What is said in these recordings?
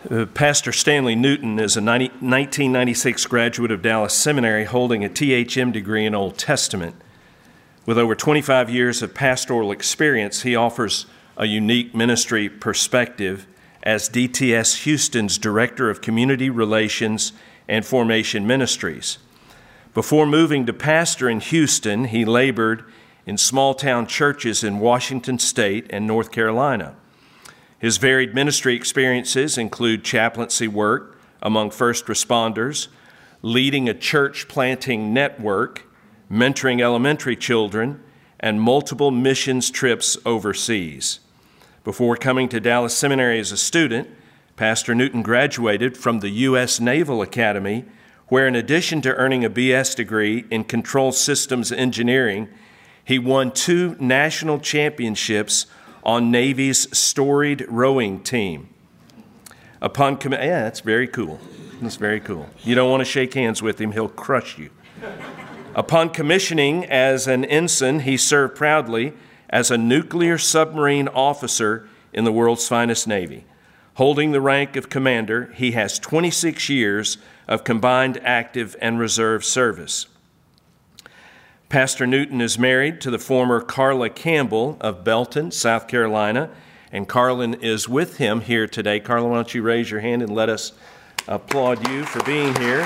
Pastor Stanley Newton is a 1996 graduate of Dallas Seminary holding a THM degree in Old Testament. With over 25 years of pastoral experience, he offers a unique ministry perspective as DTS Houston's Director of Community Relations and Formation Ministries. Before moving to pastor in Houston, he labored in small-town churches in Washington State and North Carolina. His varied ministry experiences include chaplaincy work among first responders, leading a church planting network, mentoring elementary children, and multiple missions trips overseas. Before coming to Dallas Seminary as a student, Pastor Newton graduated from the U.S. Naval Academy, where in addition to earning a BS degree in Control Systems Engineering, he won 2 national championships on Navy's storied rowing team. That's very cool. That's very cool. You don't want to shake hands with him, he'll crush you. Upon commissioning as an ensign, he served proudly as a nuclear submarine officer in the world's finest Navy. Holding the rank of commander, he has 26 years of combined active and reserve service. Pastor Newton is married to the former Carla Campbell of Belton, South Carolina, and Carlin is with him here today. Carla, why don't you raise your hand and let us applaud you for being here.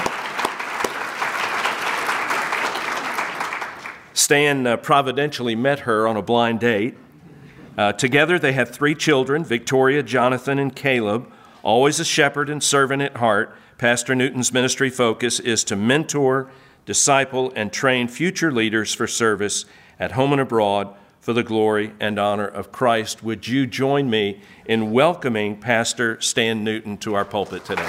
Stan providentially met her on a blind date. Together they have 3 children, Victoria, Jonathan, and Caleb, always a shepherd and servant at heart. Pastor Newton's ministry focus is to mentor, disciple, and train future leaders for service at home and abroad for the glory and honor of Christ. Would you join me in welcoming Pastor Stan Newton to our pulpit today?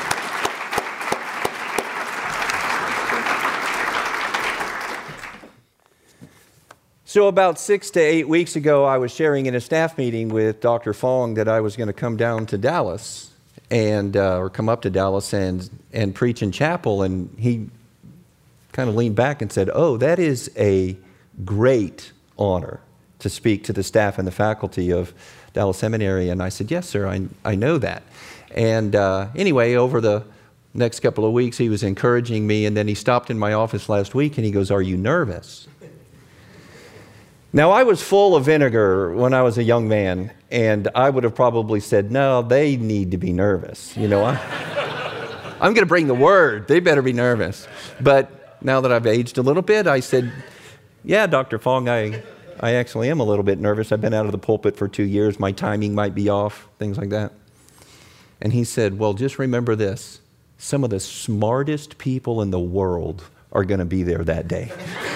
So about 6 to 8 weeks ago, I was sharing in a staff meeting with Dr. Fong that I was going to come down to Dallas or come up to Dallas and preach in chapel, and he kind of leaned back and said, "Oh, that is a great honor to speak to the staff and the faculty of Dallas Seminary." And I said, "Yes, sir, I know that." And anyway, over the next couple of weeks, he was encouraging me, and then he stopped in my office last week and he goes, "Are you nervous?" Now, I was full of vinegar when I was a young man, and I would have probably said, "No, they need to be nervous. You know, I'm going to bring the word. They better be nervous." But now that I've aged a little bit, I said, "Yeah, Dr. Fong, I actually am a little bit nervous. I've been out of the pulpit for 2 years. My timing might be off," things like that. And he said, "Well, just remember this. Some of the smartest people in the world are going to be there that day."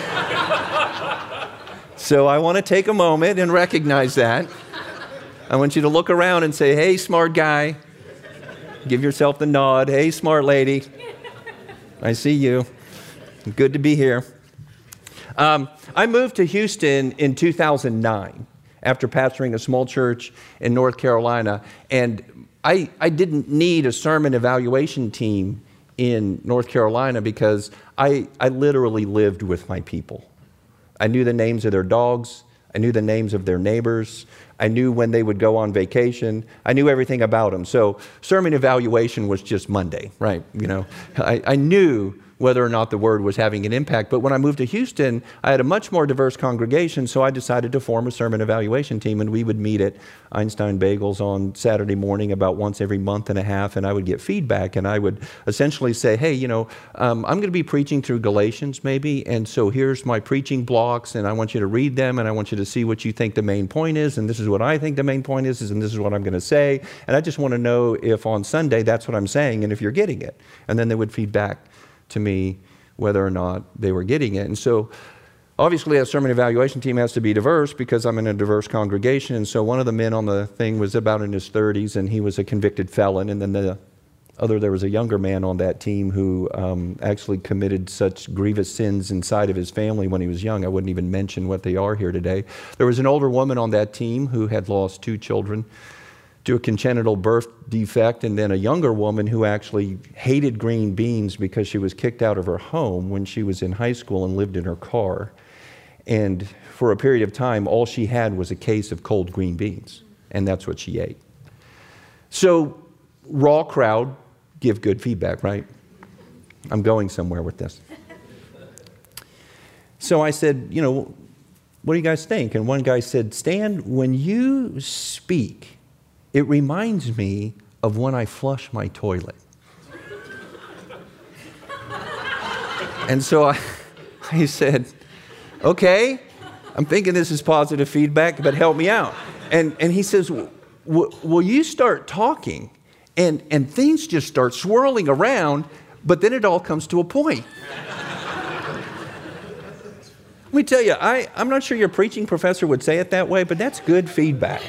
So I want to take a moment and recognize that. I want you to look around and say, "Hey, smart guy." Give yourself the nod. "Hey, smart lady. I see you. Good to be here." I moved to Houston in 2009 after pastoring a small church in North Carolina. And I didn't need a sermon evaluation team in North Carolina because I literally lived with my people. I knew the names of their dogs. I knew the names of their neighbors. I knew when they would go on vacation. I knew everything about them. So sermon evaluation was just Monday, right? You know, I knew whether or not the word was having an impact. But when I moved to Houston, I had a much more diverse congregation, so I decided to form a sermon evaluation team, and we would meet at Einstein Bagels on Saturday morning about once every month and a half, and I would get feedback, and I would essentially say, "Hey, you know, I'm going to be preaching through Galatians maybe, and so here's my preaching blocks, and I want you to read them, and I want you to see what you think the main point is, and this is what I think the main point is, and this is what I'm going to say, and I just want to know if on Sunday that's what I'm saying, and if you're getting it." And then they would feed back to me whether or not they were getting it. And so obviously a sermon evaluation team has to be diverse because I'm in a diverse congregation. And so one of the men on the thing was about in his 30s, and he was a convicted felon. And then there was a younger man on that team who actually committed such grievous sins inside of his family when he was young. I wouldn't even mention what they are here today. There was an older woman on that team who had lost 2 children to a congenital birth defect, and then a younger woman who actually hated green beans because she was kicked out of her home when she was in high school and lived in her car. And for a period of time, all she had was a case of cold green beans, and that's what she ate. So raw crowd give good feedback, right? I'm going somewhere with this. So I said, what do you guys think? And one guy said, Stan, when you speak, it reminds me of when I flush my toilet. And so I said, okay, I'm thinking this is positive feedback, but help me out. And he says, will you start talking? And things just start swirling around, but then it all comes to a point. Let me tell you, I'm not sure your preaching professor would say it that way, but that's good feedback.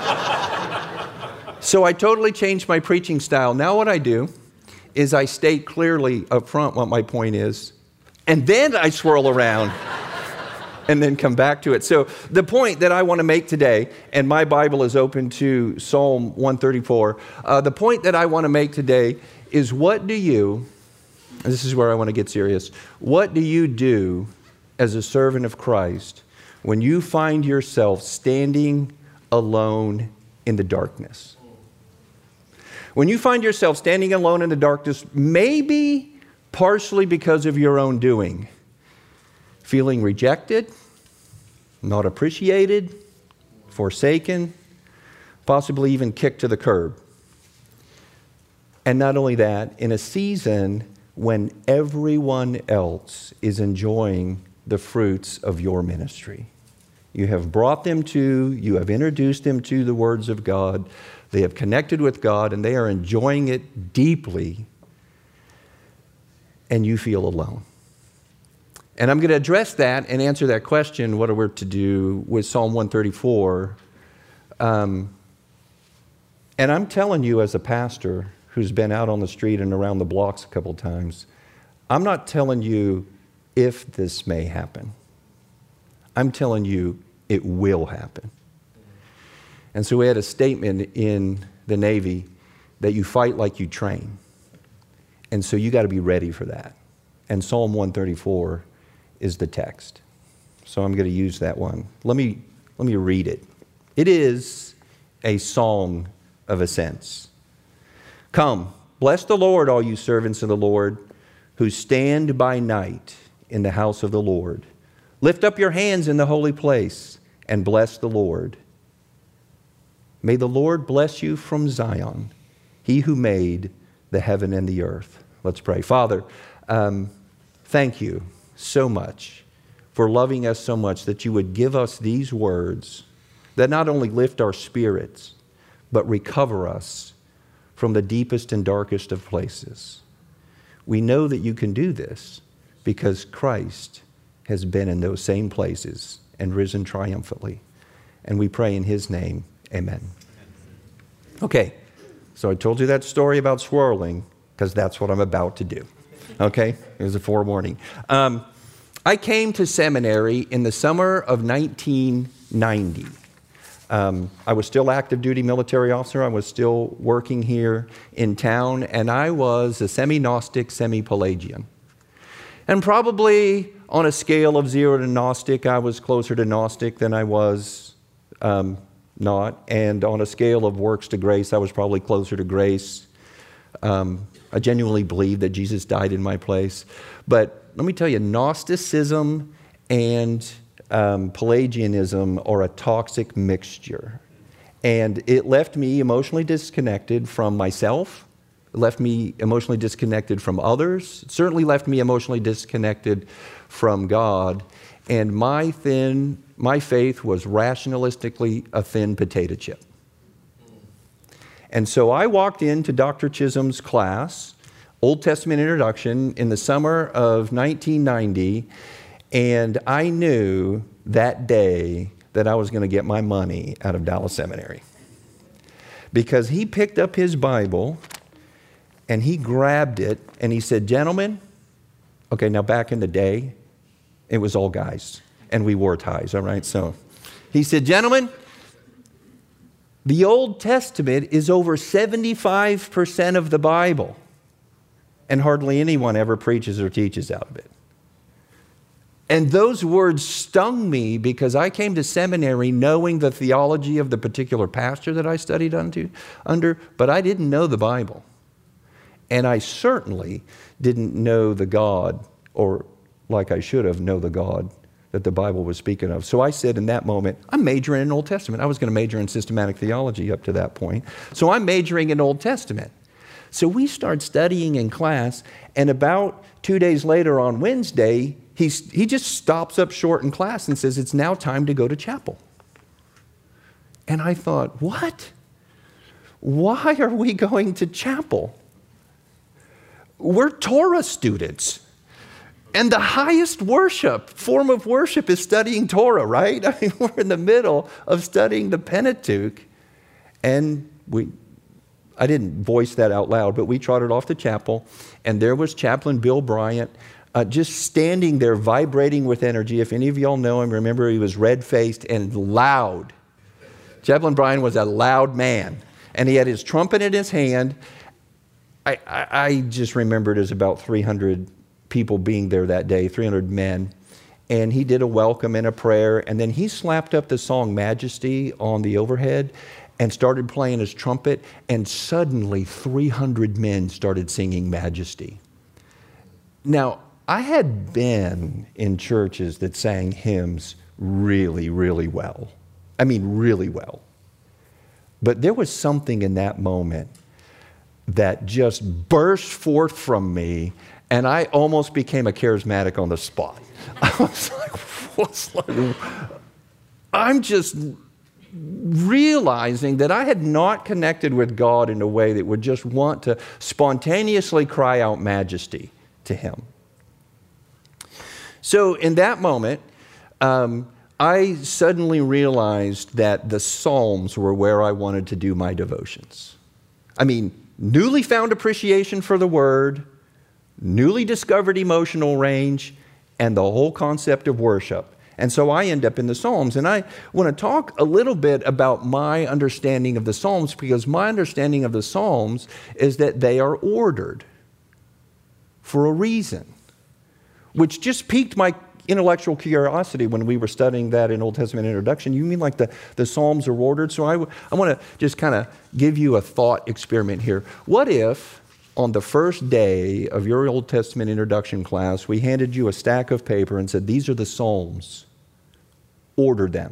So I totally changed my preaching style. Now what I do is I state clearly up front what my point is, and then I swirl around and then come back to it. So the point that I want to make today, and my Bible is open to Psalm 134, the point that I want to make today is what do you, and this is where I want to get serious, what do you do as a servant of Christ when you find yourself standing alone in the darkness? When you find yourself standing alone in the darkness, maybe partially because of your own doing, feeling rejected, not appreciated, forsaken, possibly even kicked to the curb. And not only that, in a season when everyone else is enjoying the fruits of your ministry. You have brought them to, you have introduced them to the words of God. They have connected with God and they are enjoying it deeply, and you feel alone. And I'm going to address that and answer that question, what are we to do with Psalm 134. And I'm telling you as a pastor who's been out on the street and around the blocks a couple times, I'm not telling you if this may happen. I'm telling you it will happen. And so we had a statement in the Navy that you fight like you train. And so you got to be ready for that. And Psalm 134 is the text. So I'm going to use that one. Let me read it. It is a song of ascents. Come, bless the Lord, all you servants of the Lord, who stand by night in the house of the Lord. Lift up your hands in the holy place and bless the Lord. May the Lord bless you from Zion, he who made the heaven and the earth. Let's pray. Father, thank you so much for loving us so much that you would give us these words that not only lift our spirits, but recover us from the deepest and darkest of places. We know that you can do this because Christ has been in those same places and risen triumphantly. And we pray in his name, amen. Okay, so I told you that story about swirling because that's what I'm about to do. Okay, it was a forewarning. I came to seminary in the summer of 1990. I was still active duty military officer. I was still working here in town, and I was a semi-Gnostic, semi-Pelagian. And probably on a scale of 0 to Gnostic, I was closer to Gnostic than I was not. And on a scale of works to grace, I was probably closer to grace. I genuinely believe that Jesus died in my place. But let me tell you, Gnosticism and Pelagianism are a toxic mixture. And it left me emotionally disconnected from myself. It left me emotionally disconnected from others. It certainly left me emotionally disconnected from God. And my faith was rationalistically a thin potato chip. And so I walked into Dr. Chisholm's class, Old Testament Introduction, in the summer of 1990, and I knew that day that I was going to get my money out of Dallas Seminary. Because he picked up his Bible, and he grabbed it, and he said, gentlemen, okay, now back in the day, it was all guys, and we wore ties, all right? So he said, gentlemen, the Old Testament is over 75% of the Bible, and hardly anyone ever preaches or teaches out of it. And those words stung me because I came to seminary knowing the theology of the particular pastor that I studied under, but I didn't know the Bible. And I certainly didn't know the God, or like I should have, know the God that the Bible was speaking of. So I said in that moment, I'm majoring in Old Testament. I was going to major in systematic theology up to that point. So I'm majoring in Old Testament. So we start studying in class, and about 2 days later on Wednesday, he just stops up short in class and says, it's now time to go to chapel. And I thought, what? Why are we going to chapel? We're Torah students. And the highest form of worship is studying Torah, right? I mean, we're in the middle of studying the Pentateuch. And I didn't voice that out loud, but we trotted off to chapel. And there was Chaplain Bill Bryant, just standing there vibrating with energy. If any of y'all know him, remember he was red-faced and loud. Chaplain Bryant was a loud man. And he had his trumpet in his hand. I just remembered there's about 300 people being there that day, 300 men. And he did a welcome and a prayer. And then he slapped up the song Majesty on the overhead and started playing his trumpet. And suddenly 300 men started singing Majesty. Now, I had been in churches that sang hymns really, really well. I mean, really well. But there was something in that moment that just burst forth from me, and I almost became a charismatic on the spot. I was like, I'm just realizing that I had not connected with God in a way that would just want to spontaneously cry out majesty to Him. So in that moment, I suddenly realized that the Psalms were where I wanted to do my devotions. I mean, newly found appreciation for the Word, newly discovered emotional range, and the whole concept of worship. And so I end up in the Psalms. And I want to talk a little bit about my understanding of the Psalms, because my understanding of the Psalms is that they are ordered for a reason, which just piqued my intellectual curiosity when we were studying that in Old Testament introduction. You mean like the Psalms are ordered? So I want to just kind of give you a thought experiment here. What if on the first day of your Old Testament introduction class, we handed you a stack of paper and said, these are the Psalms, order them?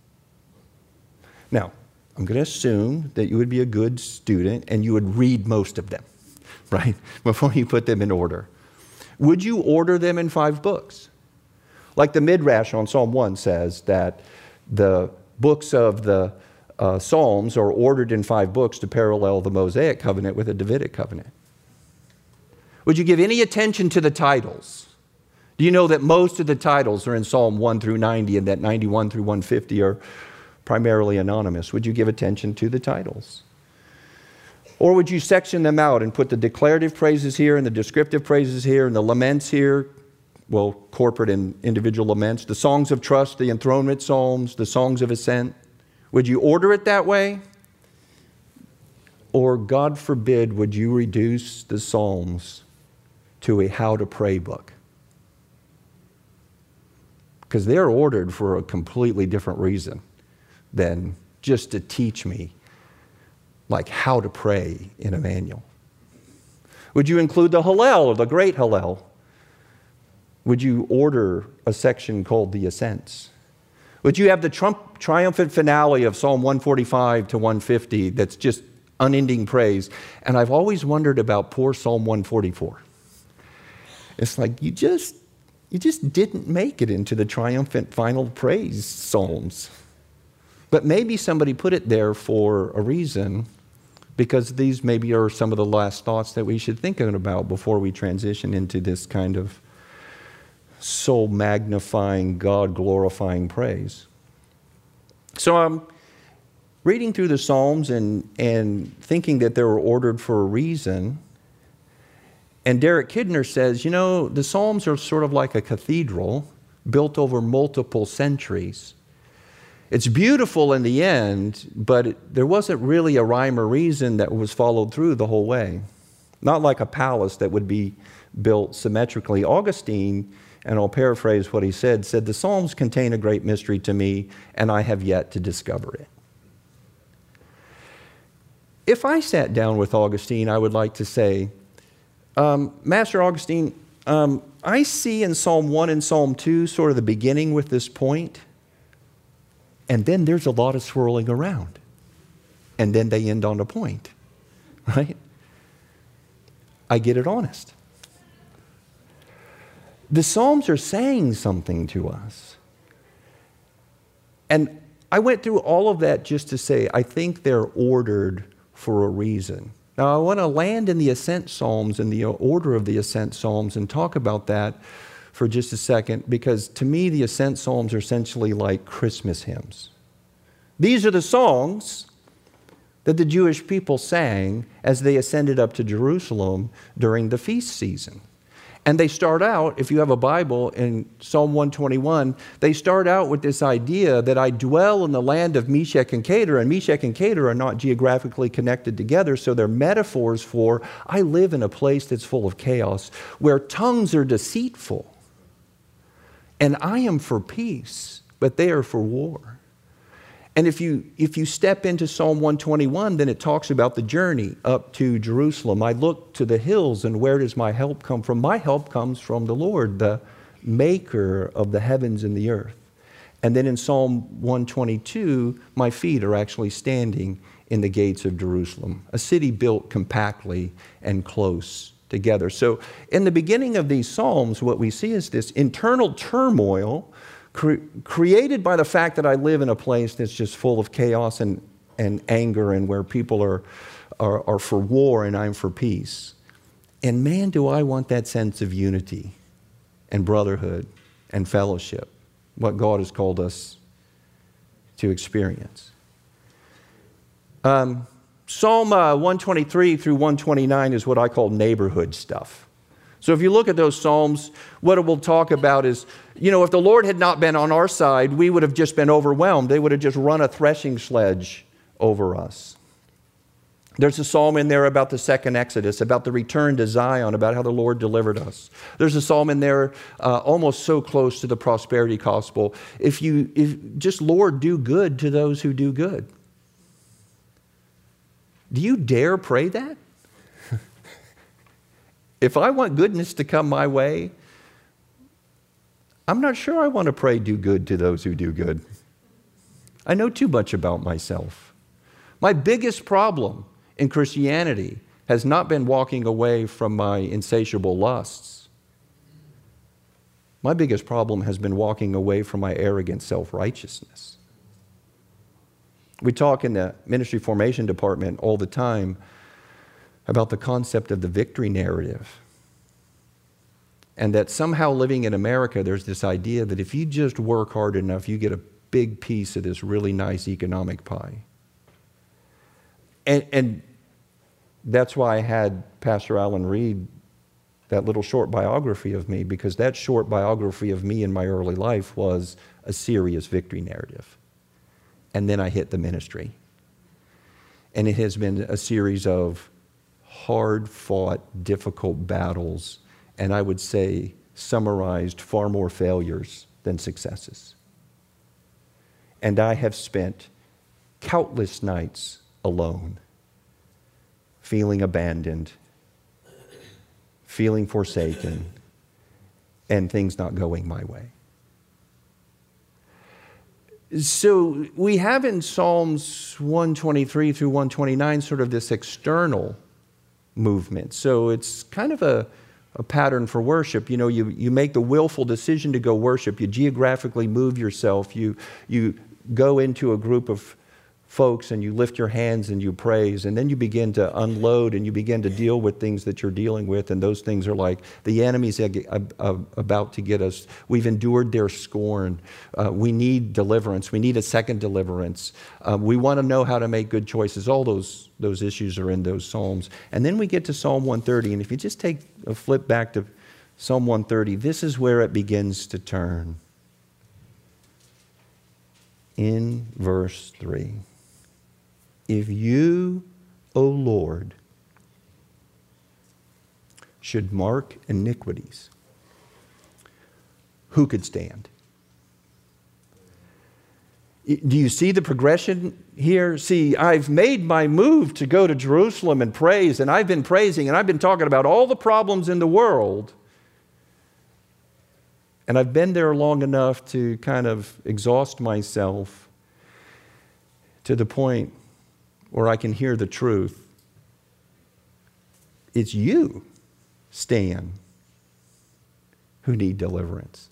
Now, I'm going to assume that you would be a good student and you would read most of them, right, before you put them in order. Would you order them in 5 books? Like the Midrash on Psalm 1 says that the books of the Psalms are ordered in 5 books to parallel the Mosaic covenant with the Davidic covenant. Would you give any attention to the titles? Do you know that most of the titles are in Psalm 1 through 90 and that 91 through 150 are primarily anonymous? Would you give attention to the titles? Or would you section them out and put the declarative praises here and the descriptive praises here and the laments here? Well, corporate and individual laments, the songs of trust, the enthronement psalms, the songs of ascent. Would you order it that way? Or, God forbid, would you reduce the Psalms to a how to pray book? Because they're ordered for a completely different reason than just to teach me like how to pray in a manual. Would you include the Hallel or the Great Hallel? Would you order a section called the Ascents? Would you have the triumphant finale of Psalm 145 to 150 that's just unending praise? And I've always wondered about poor Psalm 144. It's like you just didn't make it into the triumphant final praise psalms. But maybe somebody put it there for a reason, because these maybe are some of the last thoughts that we should think about before we transition into this kind of soul magnifying, God glorifying praise. So I'm reading through the Psalms and thinking that they were ordered for a reason. And Derek Kidner says, you know, the Psalms are sort of like a cathedral built over multiple centuries. It's beautiful in the end, but there wasn't really a rhyme or reason that was followed through the whole way. Not like a palace that would be built symmetrically. Augustine, and I'll paraphrase what he said, "The Psalms contain a great mystery to me, and I have yet to discover it." If I sat down with Augustine, I would like to say, Master Augustine, I see in Psalm 1 and Psalm 2 sort of the beginning with this point, and then there's a lot of swirling around, and then they end on a point, right? I get it honest. The Psalms are saying something to us. And I went through all of that just to say, I think they're ordered for a reason. Now, I want to land in the Ascent Psalms and the order of the Ascent Psalms and talk about that for just a second, because to me, the Ascent Psalms are essentially like Christmas hymns. These are the songs that the Jewish people sang as they ascended up to Jerusalem during the feast season. And they start out, if you have a Bible, in Psalm 121, they start out with this idea that I dwell in the land of Meshech and Kedar, and Meshech and Kedar are not geographically connected together, so they're metaphors for I live in a place that's full of chaos, where tongues are deceitful, and I am for peace, but they are for war. And if you step into Psalm 121, then it talks about the journey up to Jerusalem. I look to the hills, and where does my help come from? My help comes from the Lord, the maker of the heavens and the earth. And then in Psalm 122, my feet are actually standing in the gates of Jerusalem, a city built compactly and close together. So in the beginning of these Psalms, what we see is this internal turmoil created by the fact that I live in a place that's just full of chaos and anger, and where people are for war and I'm for peace. And man, do I want that sense of unity and brotherhood and fellowship, what God has called us to experience. Psalm 123 through 129 is what I call neighborhood stuff. So if you look at those Psalms, what it will talk about is, if the Lord had not been on our side, we would have just been overwhelmed. They would have just run a threshing sledge over us. There's a psalm in there about the second Exodus, about the return to Zion, about how the Lord delivered us. There's a psalm in there almost so close to the prosperity gospel. If just Lord, do good to those who do good. Do you dare pray that? If I want goodness to come my way, I'm not sure I want to pray do good to those who do good. I know too much about myself. My biggest problem in Christianity has not been walking away from my insatiable lusts. My biggest problem has been walking away from my arrogant self-righteousness. We talk in the ministry formation department all the time about the concept of the victory narrative. And that somehow living in America, there's this idea that if you just work hard enough, you get a big piece of this really nice economic pie. And that's why I had Pastor Alan read that little short biography of me, because that short biography of me in my early life was a serious victory narrative. And then I hit the ministry. And it has been a series of hard-fought, difficult battles, and I would say summarized far more failures than successes. And I have spent countless nights alone, feeling abandoned, feeling forsaken, and things not going my way. So we have in Psalms 123 through 129 sort of this external movement. So it's kind of a pattern for worship. You make the willful decision to go worship. You geographically move yourself. You go into a group of folks and you lift your hands and you praise, and then you begin to unload and you begin to deal with things that you're dealing with, and those things are like the enemy's about to get us. We've endured their scorn. We need deliverance. We need a second deliverance. We want to know how to make good choices. All those issues are in those Psalms. And then we get to Psalm 130, and if you just take a flip back to Psalm 130, this is where it begins to turn. In verse 3. If you, O Lord, should mark iniquities, who could stand? Do you see the progression here? See, I've made my move to go to Jerusalem and praise, and I've been praising, and I've been talking about all the problems in the world. And I've been there long enough to kind of exhaust myself to the point where I can hear the truth. It's you, Stan, who need deliverance.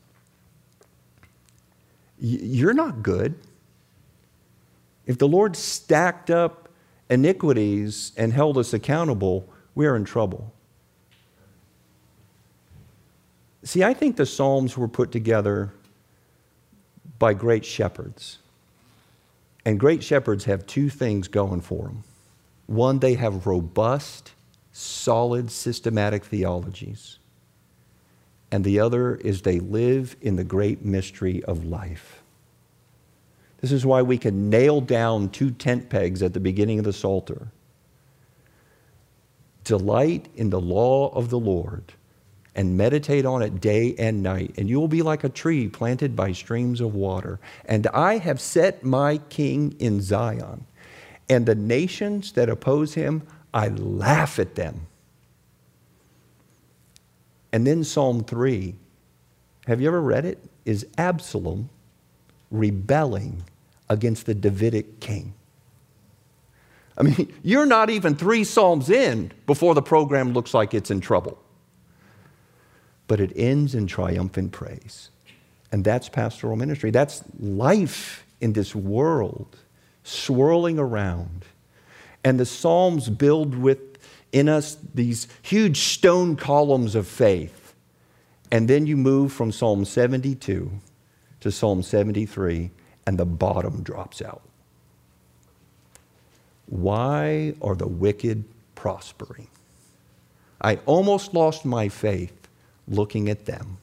You're not good. If the Lord stacked up iniquities and held us accountable, we're in trouble. See, I think the Psalms were put together by great shepherds. And great shepherds have two things going for them. One, they have robust, solid, systematic theologies. And the other is they live in the great mystery of life. This is why we can nail down 2 tent pegs at the beginning of the Psalter. Delight in the law of the Lord and meditate on it day and night, and you will be like a tree planted by streams of water. And I have set my king in Zion, and the nations that oppose him, I laugh at them. And then Psalm 3, have you ever read it? Is Absalom rebelling against the Davidic king. I mean, you're not even 3 Psalms in before the program looks like it's in trouble. But it ends in triumphant praise. And that's pastoral ministry. That's life in this world, swirling around. And the Psalms build within us these huge stone columns of faith. And then you move from Psalm 72 to Psalm 73, and the bottom drops out. Why are the wicked prospering? I almost lost my faith looking at them.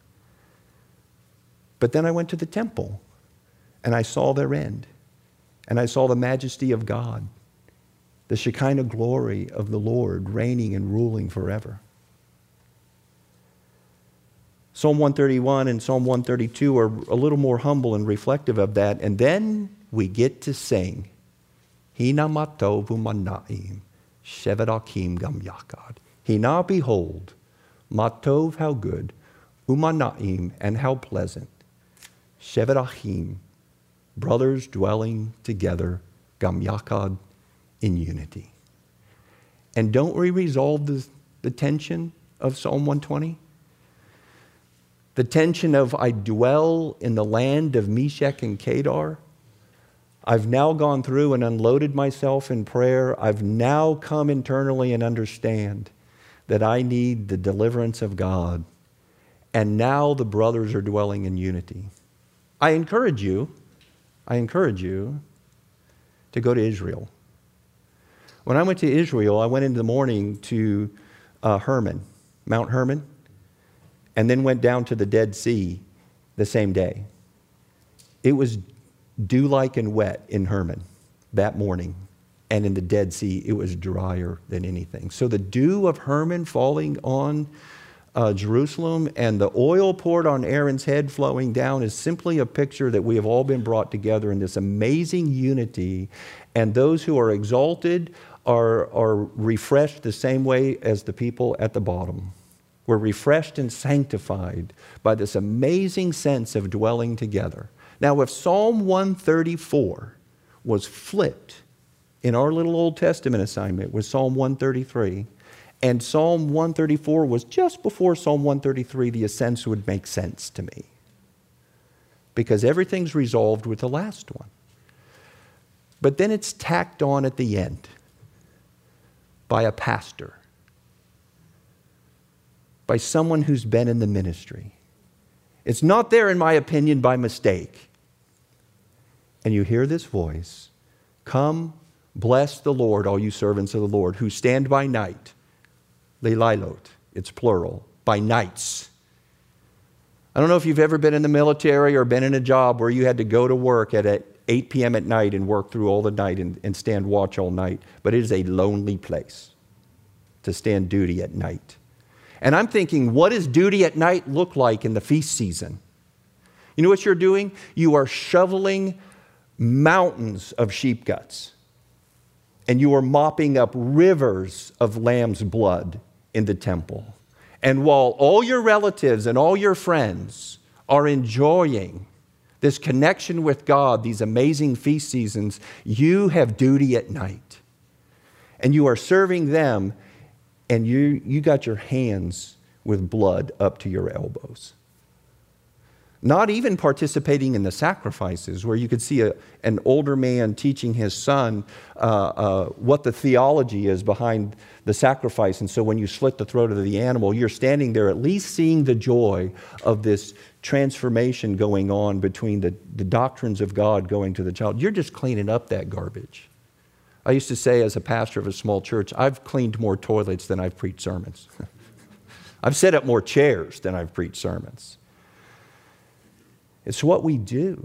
But then I went to the temple, and I saw their end. And I saw the majesty of God, the Shekinah glory of the Lord reigning and ruling forever. Psalm 131 and Psalm 132 are a little more humble and reflective of that. And then we get to sing, Hina matov umanaim, shevet akim gam yakad. Hina, behold, matov, how good, umanaim, and how pleasant, shevet achim, brothers dwelling together, gam yakad, in unity. And don't we resolve the tension of Psalm 120? The tension of I dwell in the land of Meshach and Kedar. I've now gone through and unloaded myself in prayer. I've now come internally and understand that I need the deliverance of God. And now the brothers are dwelling in unity. I encourage you to go to Israel. When I went to Israel, I went in the morning to Hermon, Mount Hermon, and then went down to the Dead Sea the same day. It was dew-like and wet in Hermon that morning, and in the Dead Sea, it was drier than anything. So the dew of Hermon falling on Jerusalem and the oil poured on Aaron's head flowing down is simply a picture that we have all been brought together in this amazing unity, and those who are exalted are refreshed the same way as the people at the bottom. We're refreshed and sanctified by this amazing sense of dwelling together. Now, if Psalm 134 was flipped in our little Old Testament assignment with Psalm 133, and Psalm 134 was just before Psalm 133, the sense would make sense to me. Because everything's resolved with the last one. But then it's tacked on at the end by a pastor, by someone who's been in the ministry. It's not there, in my opinion, by mistake. And you hear this voice, come, bless the Lord, all you servants of the Lord, who stand by night. Leililot, it's plural, by nights. I don't know if you've ever been in the military or been in a job where you had to go to work at 8 p.m. at night and work through all the night and stand watch all night. But it is a lonely place to stand duty at night. And I'm thinking, what does duty at night look like in the feast season? You know what you're doing? You are shoveling mountains of sheep guts. And you are mopping up rivers of lamb's blood in the temple. And while all your relatives and all your friends are enjoying this connection with God, these amazing feast seasons, you have duty at night. And you are serving them, and you got your hands with blood up to your elbows. Not even participating in the sacrifices, where you could see an older man teaching his son what the theology is behind the sacrifice. And so when you slit the throat of the animal, you're standing there at least seeing the joy of this transformation going on between the doctrines of God going to the child. You're just cleaning up that garbage. I used to say, as a pastor of a small church, I've cleaned more toilets than I've preached sermons. I've set up more chairs than I've preached sermons. It's what we do.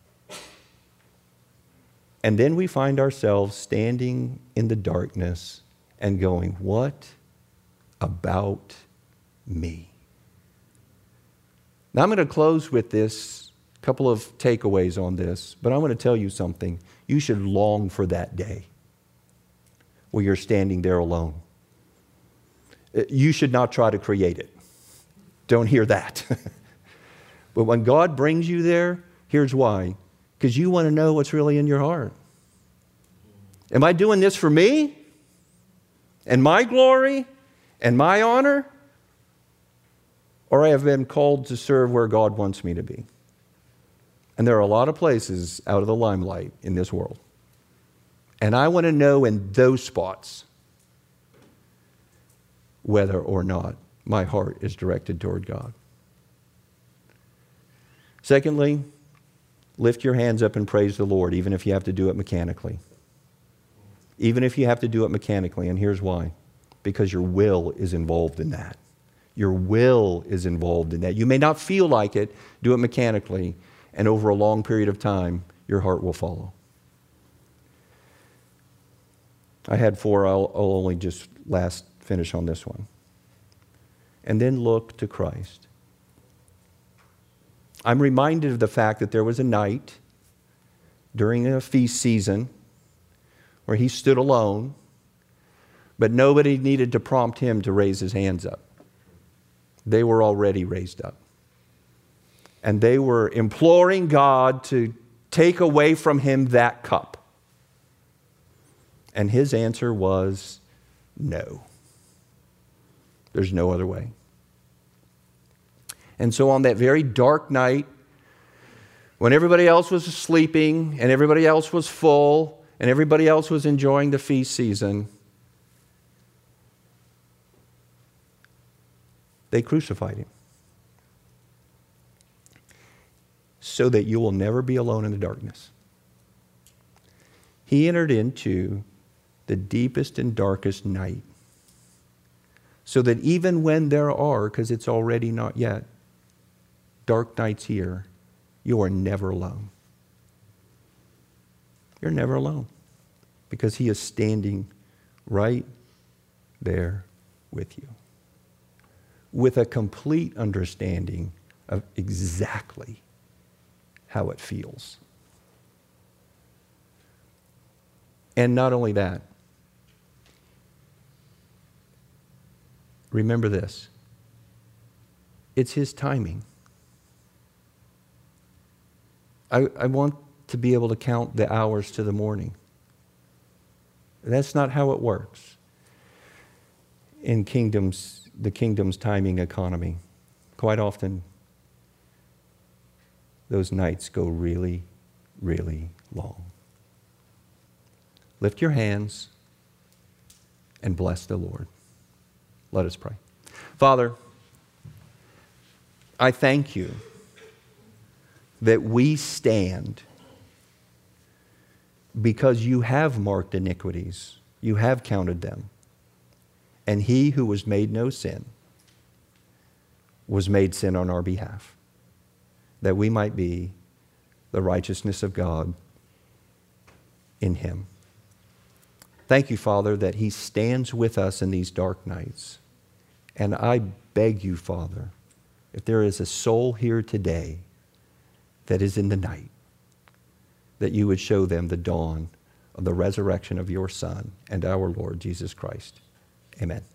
And then we find ourselves standing in the darkness and going, what about me? Now I'm going to close with this, couple of takeaways on this, but I want to tell you something. You should long for that day where you're standing there alone. You should not try to create it. Don't hear that. But when God brings you there, here's why. Because you want to know what's really in your heart. Am I doing this for me? And my glory? And my honor? Or I have been called to serve where God wants me to be? And there are a lot of places out of the limelight in this world. And I want to know in those spots whether or not my heart is directed toward God. Secondly, lift your hands up and praise the Lord, even if you have to do it mechanically. Even if you have to do it mechanically, and here's why. Because your will is involved in that. Your will is involved in that. You may not feel like it, do it mechanically, and over a long period of time, your heart will follow. I had 4, I'll only just finish on this one. And then look to Christ. I'm reminded of the fact that there was a night during a feast season where he stood alone, but nobody needed to prompt him to raise his hands up. They were already raised up. And they were imploring God to take away from him that cup. And his answer was no. There's no other way. And so on that very dark night, when everybody else was sleeping and everybody else was full and everybody else was enjoying the feast season, they crucified him. So that you will never be alone in the darkness. He entered into the deepest and darkest night. So that even when there are, because it's already not yet, dark nights here, you are never alone. You're never alone. Because he is standing right there with you. With a complete understanding of exactly how it feels. And not only that, remember this. It's his timing. I want to be able to count the hours to the morning. That's not how it works in the kingdom's timing economy. Quite often, those nights go really, really long. Lift your hands and bless the Lord. Let us pray. Father, I thank you that we stand because you have marked iniquities. You have counted them. And he who was made no sin was made sin on our behalf, that we might be the righteousness of God in him. Thank you, Father, that he stands with us in these dark nights. And I beg you, Father, if there is a soul here today that is in the night, that you would show them the dawn of the resurrection of your Son and our Lord Jesus Christ. Amen.